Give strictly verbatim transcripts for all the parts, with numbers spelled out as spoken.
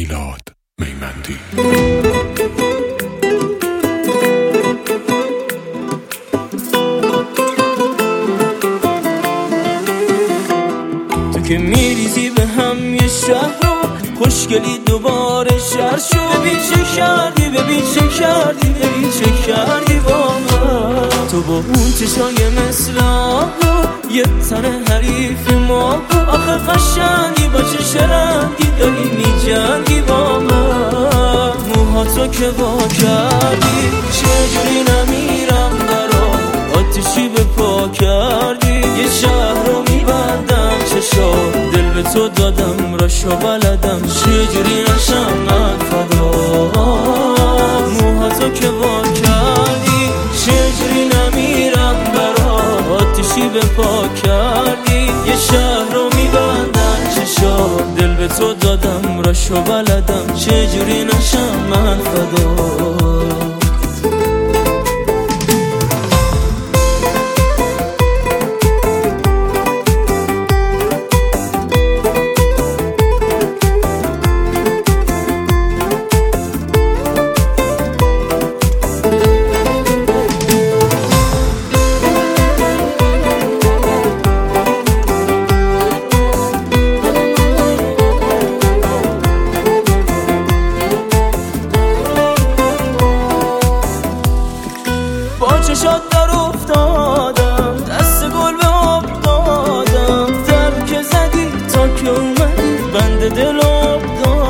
میلاد میمندی. تو که میریزی به هم یه شهر رو، خوشگلی دوباره شهر شو. ببین چه کردی، ببین چه کردی، ببین چه کردی با من. تو با اون چشای مثل آهو، یه تن حریفی ما. آخه قشنگی با چه رنگی داری میجنگی با من. موهاتو که وا کردی چجوری نمیرم برات، آتیشی به پا کردی. یه شهر رو میبندم چشا، دل به تو دادم راشو بلدم، چجوری نشم من فدا. موهاتو که وا کردی چجوری نمیرم برات، آتیشی به پا کردی. یه شهر رو میبندم چشا، دل به تو دادم راشو بلدم، چجوری نشم من فدا. چشات در افتادم، دست گل به آب دادم. در که زدی تا که اومدی بند دل آب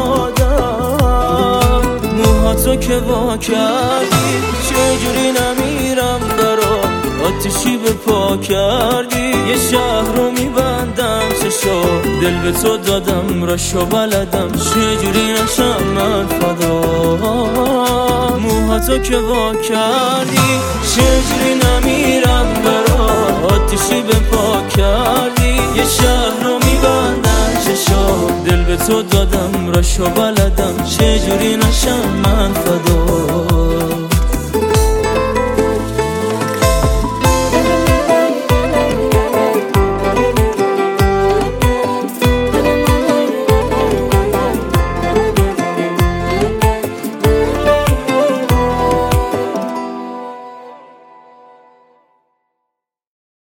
دادم. موهاتو که وا کردی چجوری نمیرم برات، آتیشی به پا کردی. یه شهر رو میبندم چشا، دل به تو دادم راشو بلدم، چجوری نشم من فدا. موهاتو که وا کردی چجوری نمیرم برات، آتیشی به پا کردی. یه شهر رو میبندم چشا، دل به تو دادم راشو بلدم.